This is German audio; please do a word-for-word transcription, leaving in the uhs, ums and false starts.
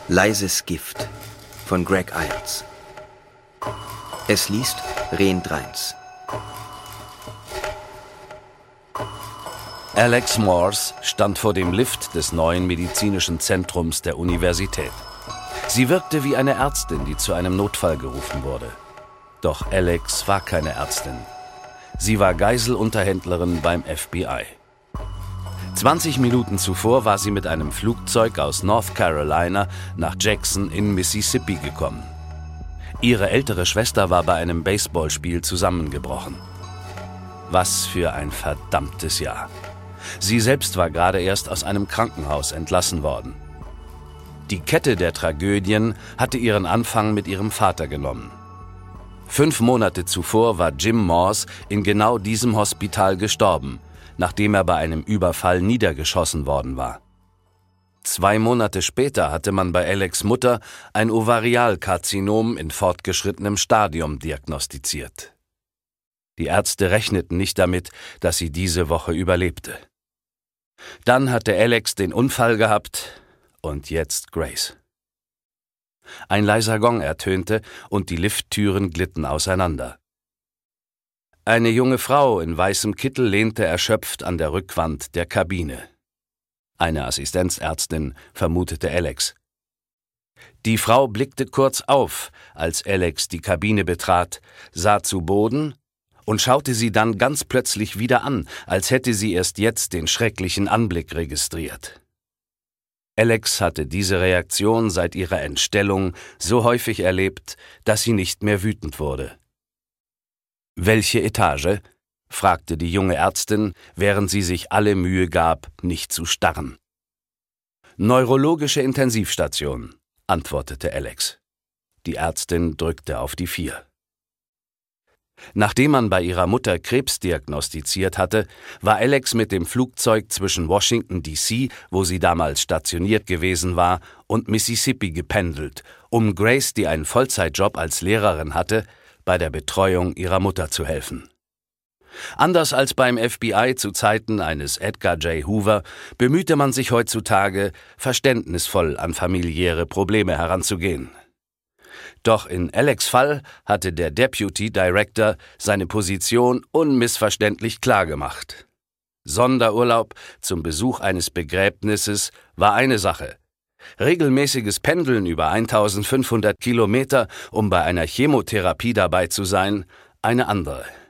Leises Gift von Greg Iles. Es liest Ren Dreins. Alex Morse stand vor dem Lift des neuen medizinischen Zentrums der Universität. Sie wirkte wie eine Ärztin, die zu einem Notfall gerufen wurde. Doch Alex war keine Ärztin. Sie war Geiselunterhändlerin beim F B I. zwanzig Minuten zuvor war sie mit einem Flugzeug aus North Carolina nach Jackson in Mississippi gekommen. Ihre ältere Schwester war bei einem Baseballspiel zusammengebrochen. Was für ein verdammtes Jahr. Sie selbst war gerade erst aus einem Krankenhaus entlassen worden. Die Kette der Tragödien hatte ihren Anfang mit ihrem Vater genommen. Fünf Monate zuvor war Jim Morse in genau diesem Hospital gestorben, nachdem er bei einem Überfall niedergeschossen worden war. Zwei Monate später hatte man bei Alex' Mutter ein Ovarialkarzinom in fortgeschrittenem Stadium diagnostiziert. Die Ärzte rechneten nicht damit, dass sie diese Woche überlebte. Dann hatte Alex den Unfall gehabt und jetzt Grace. Ein leiser Gong ertönte und die Lifttüren glitten auseinander. Eine junge Frau in weißem Kittel lehnte erschöpft an der Rückwand der Kabine. Eine Assistenzärztin, vermutete Alex. Die Frau blickte kurz auf, als Alex die Kabine betrat, sah zu Boden und schaute sie dann ganz plötzlich wieder an, als hätte sie erst jetzt den schrecklichen Anblick registriert. Alex hatte diese Reaktion seit ihrer Entstellung so häufig erlebt, dass sie nicht mehr wütend wurde. »Welche Etage?« fragte die junge Ärztin, während sie sich alle Mühe gab, nicht zu starren. »Neurologische Intensivstation«, antwortete Alex. Die Ärztin drückte auf die vier. Nachdem man bei ihrer Mutter Krebs diagnostiziert hatte, war Alex mit dem Flugzeug zwischen Washington D C, wo sie damals stationiert gewesen war, und Mississippi gependelt, um Grace, die einen Vollzeitjob als Lehrerin hatte, bei der Betreuung ihrer Mutter zu helfen. Anders als beim F B I zu Zeiten eines Edgar J. Hoover bemühte man sich heutzutage, verständnisvoll an familiäre Probleme heranzugehen. Doch in Alex' Fall hatte der Deputy Director seine Position unmissverständlich klargemacht. Sonderurlaub zum Besuch eines Begräbnisses war eine Sache. Regelmäßiges Pendeln über eintausendfünfhundert Kilometer, um bei einer Chemotherapie dabei zu sein, eine andere.